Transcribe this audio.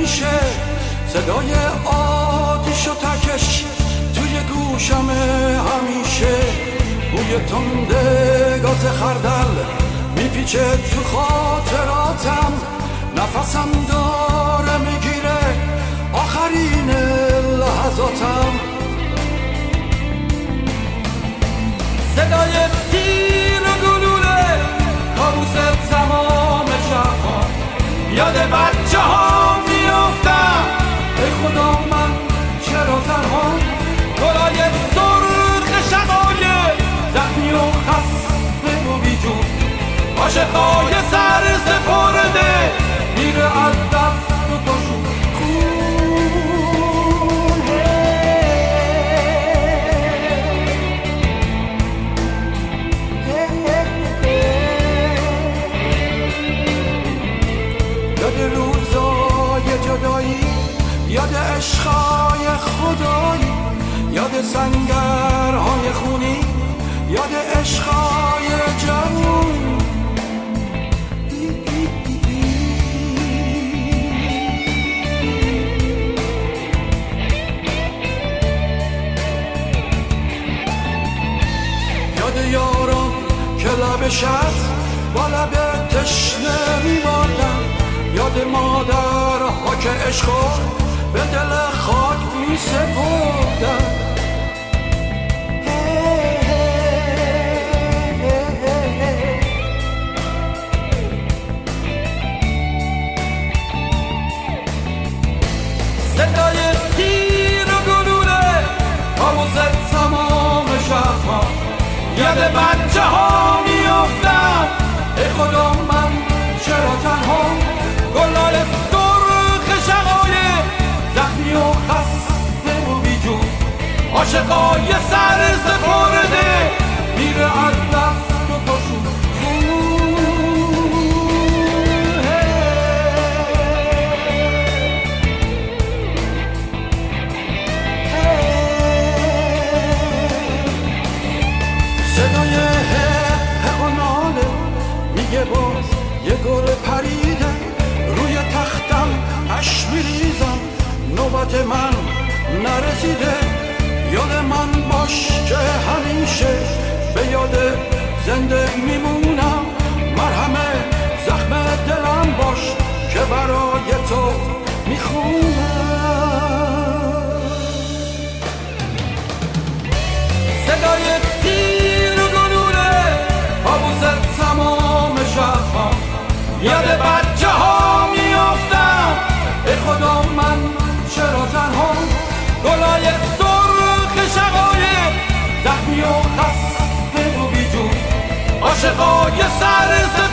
میشه، صدای آتیش و تکش توی گوشم همیشه، بوی تنده گاز خردل میپیچه تو خاطراتم، نفسم داره میگیره آخرین لحظاتم. صدای تیر و گلوله کابوس تمام شهرها، یاد بچه ها میافتم، ای خدا من چرا تنها، گلای سرخ شقایق زخمی و خسته و بیجون، عاشقای سر سپرده میره از دست و پاشون یاد روزای جدایی، یاد عشقای خدایی، یاد سنگرهای خونی، یاد عشقای جوون. یاد یاران که لب شط با لب تشنه میماندن، یاد مادرها که عشقا به دل خاک می سپردن. صدای تیر و گلوله کابوس تمام شهرها، یاد بچه ها میافتم، ای خدا من چرا تنها، گلای سرخ شقایق زخمی و خسته و بیجون، عاشقای سر سپرده میره از دست و پاشون. صدای حق و ناله میگه باز یه گل پریده روی تختم، اش میریزم نوبت من نرسیده، یاد من باش که همیشه به یاد زنده میمونم، مرهم زخم دلم باش که برای تو میخونم. صدای تیر و گلوله کابوس تمام شهرها، یاد بچه ها میافتم، ای خدا من چرا تنها، گلای سرخ شقایق زخمی و خسته و بیجون، عاشقای سر